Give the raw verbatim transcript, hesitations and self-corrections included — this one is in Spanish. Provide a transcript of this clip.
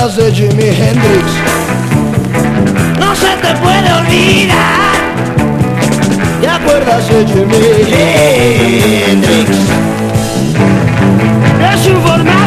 acuerdas de Jimi Hendrix? No se te puede olvidar. ¿Te acuerdas de Jimi Hendrix? De su forma